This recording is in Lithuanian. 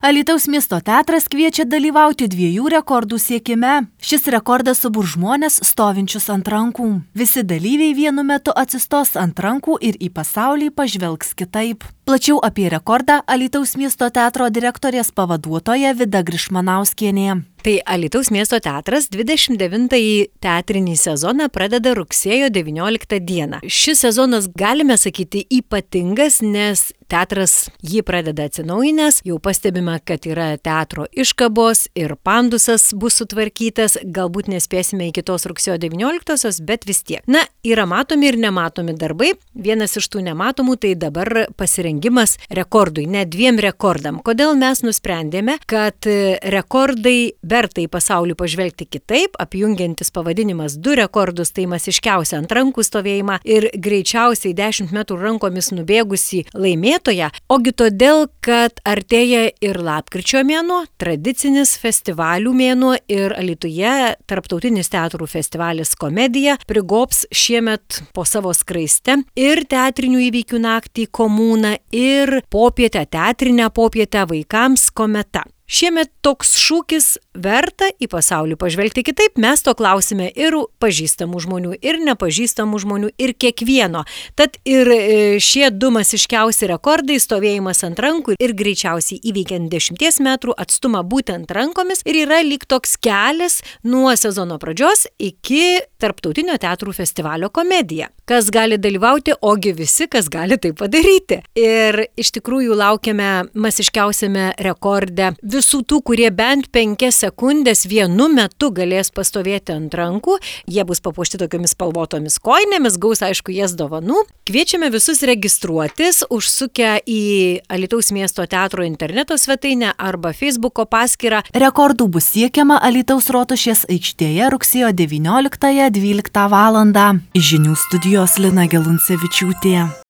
Alytaus miesto teatras kviečia dalyvauti 2 rekordų siekime. Šis rekordas suburs žmonės stovinčius ant rankų. Visi dalyviai vienu metu atsistos ant rankų ir į pasaulį pažvelgs kitaip. Plačiau apie rekordą Alytaus miesto teatro direktorės pavaduotoja Vida Grišmanauskienė. Tai Alytaus miesto teatras 29-ąjį teatrinį sezoną pradeda rugsėjo 19 dieną. Šis sezonas, galime sakyti, ypatingas, nes teatras jį pradeda atsinaujinęs. Jau pastebime, kad yra teatro iškabos ir pandusas bus sutvarkytas. Galbūt nespėsime iki tos rugsėjo 19-osios, bet vis tiek. Na, yra matomi ir nematomi darbai. Vienas iš tų nematomų tai dabar pasirengimas rekordui, net 2 rekordam. Kodėl mes nusprendėme, kad rekordai verta į pasaulį pažvelgti kitaip, apjungiantis pavadinimas 2 rekordus, tai masiškiausia ant rankų stovėjimą ir greičiausiai 10 metrų rankomis nubėgusi laimėtoja, ogi todėl, kad artėja ir lapkričio mėnuo, tradicinis festivalių mėnuo ir Alytuje tarptautinis teatrų festivalis Komedija prigobs šiemet po savo skraiste ir teatrinių įvykių naktį Komūną ir popietę, teatrinę popietę vaikams Kometa. Šiemet toks šūkis verta į pasaulį pažvelgti kitaip. Mes to klausime ir pažįstamų žmonių, ir nepažįstamų žmonių, ir kiekvieno. Tad ir šie 2 masiškiausi rekordai - stovėjimas ant rankų ir greičiausiai įveikiant 10 metrų atstumą būtent rankomis ir yra lyg toks kelias nuo sezono pradžios iki tarptautinio teatrų festivalio Komedija. Kas gali dalyvauti, ogi visi, kas gali tai padaryti. Ir iš tikrųjų laukiame masiškiausiame rekorde visų tų, kurie bent 5 sekundės vienu metu galės pastovėti ant rankų. Jie bus papuošti tokiomis spalvotomis kojinėmis, gaus aišku jas dovanų. Kviečiame visus registruotis, užsukę į Alytaus miesto teatro interneto svetainę arba Facebooko paskyrą. Rekordų bus siekiama Alytaus Rotušės aikštėje rugsėjo 19-12 val. Iš žinių studijos Lina Geluncevičiūtė.